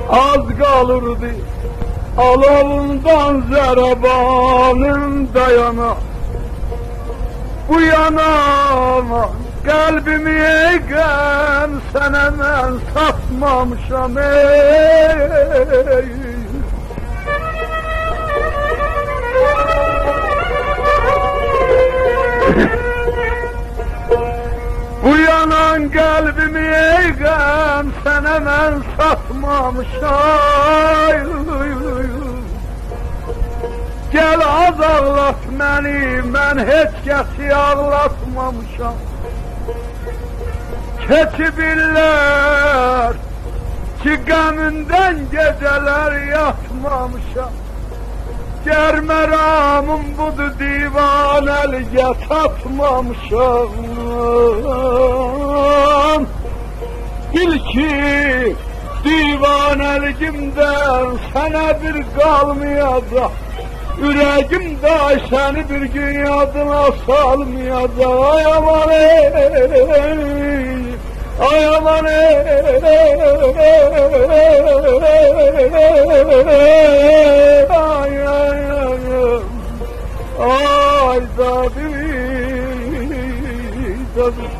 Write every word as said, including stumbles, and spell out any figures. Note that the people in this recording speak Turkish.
az kalırdı alovundan zerabanım dayana. Bu yana kalbimi eğen sana ben satmamışam ey. Bu yanan kalbimi eğen sana ben satmamışam. Gel az ağlat beni, ben hiç kesi ağlatmamışam. Keçibirler ki gamından geceler yatmamışam. Germeramım budu divanelige satmamışam. Bil ki divaneligimden sana bir kalmayacak. Yüreğimde seni bir gün yadına salmayacak. Ay aman ey, ay aman ey, ay ay ay, ay da bir da bir.